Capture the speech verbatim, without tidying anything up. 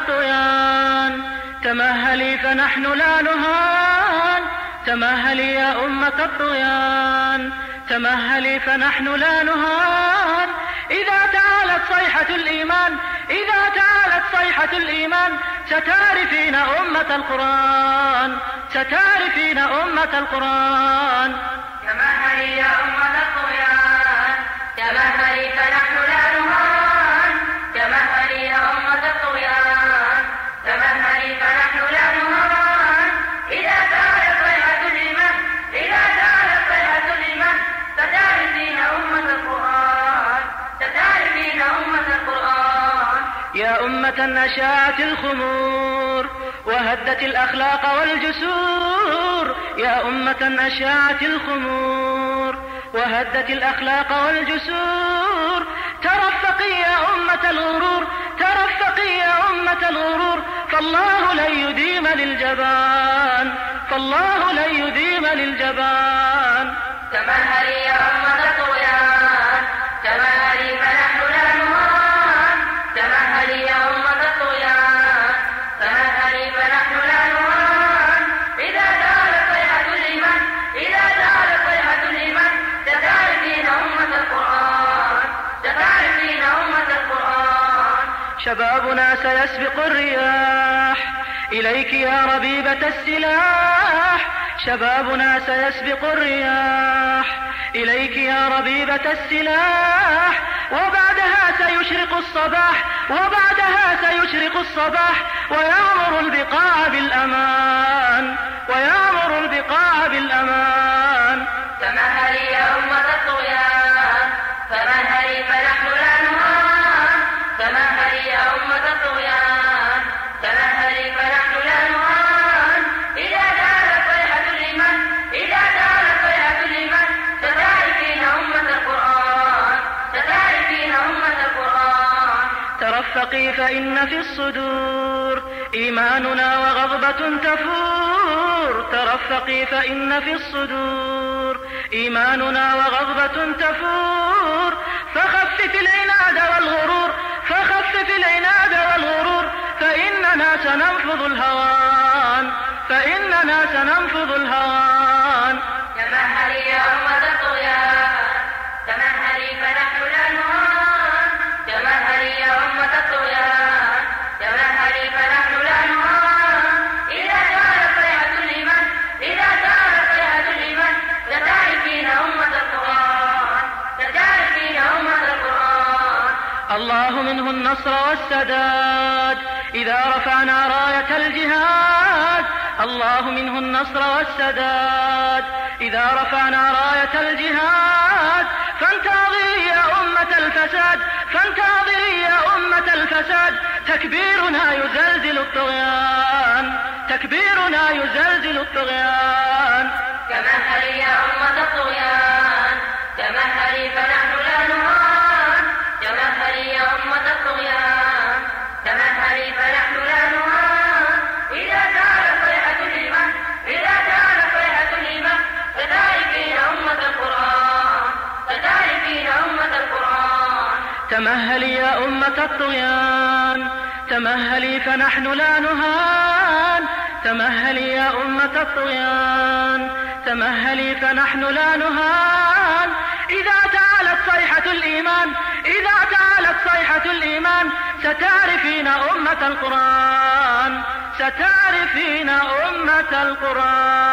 الطغيان. تمهلي فنحن لا نهان، تمهلي يا أمة الطغيان، تمهلي فنحن لا نهان. إذا تعالت صيحة الإيمان، إذا تعالت صيحة الإيمان، ستعرفين أمة القرآن، ستعرفين أمة القرآن. تمهلي يا أمة الطغيان، تمهلي فنحن لا نهان، تمهلي يا أمة الطغيان، تمهلي فنحن لا نهان. إذا تعالت صيحة الإيمان، إذا تعالت صيحة الإيمان، ستعرفين أمة القرآن، ستعرفين أمة القرآن. يا أمة أشاعت الخمور وهدت الأخلاق والجسور، يا أمة أشاعت الخمور وهدت الأخلاق والجسور. ترفقي يا أمة الغرور، ترفقي يا أمة الغرور، فالله لن يديم للجبان، فالله لن يديم للجبان. تمهلي يا أمة الطغيان، تمهلي فنحن لا نهان، تمهلي يا أمة الطغيان، تمهلي فنحن لا نهان. إذا تعالت صيحة الإيمان، إذا تعالت صيحة الإيمان، ستعرفين أمة القرآن، ستعرفين أمة القرآن. شبابنا سيسبق الرياح إليك يا ربيبة السلاح، شبابنا سيسبق الرياح إليك يا ربيبة السلاح. وبعدها سيشرق الصباح، وبعدها سيشرق الصباح، ويأمر البقاع بالأمان، ويأمر البقاع بالأمان. تمهلي يا أمة الطغيان، تمهلي فنحن لا نهان، تمهلي يا أمة الطغيان، تمهلي فنحن لا نهان. إذا تعالت صيحة الإيمان، إذا تعالت صيحة الإيمان، ستعرفين أمة القرآن، ستعرفين أمة القرآن. ترفقي فإن في الصدور إيماننا وغضبة تفور، ترفقي فإن في الصدور إيماننا وغضبة تفور. فخفف العناد والغرور، فخفف العناد والغرور، فإننا سننفض الهوان، فإننا سننفض الهوان. تمهلي يا أمة الطغيان، تمهلي فنحن لا نهان، تمهلي يا أمة الطغيان، تمهلي فنحن لا نهان. إذا تعالت صيحة الإيمان، إذا تعالت صيحة الإيمان، ستعرفين أمة القرآن، ستعرفين أمة القرآن. الله منه النصر والسداد إذا رفعنا راية الجهاد، الله منه النصر والسداد إذا رفعنا راية الجهاد. فانتظري يا أمة الفساد، فانتظري يا أمة الفساد، تكبيرنا يزلزل الطغيان، تكبيرنا يزلزل الطغيان. تمهلي يا أمة الطغيان، تمهلي فنحن لا نهان، تمهلي يا أمة الطغيان، تمهلي فنحن لا نهان. إذا تعالت صيحة الإيمان، إذا تعالت صيحة الإيمان، ستعرفين أمة القرآن، ستعرفين أمة القرآن. تمهلي يا أمة الطغيان، تمهلي فنحن لا نهان، تمهلي يا أمة الطغيان، تمهلي فنحن لا نهان. إذا تعالت صيحة الإيمان، إذا تعالت صيحة الإيمان، ستعرفين أمة القرآن، ستعرفين أمة القرآن.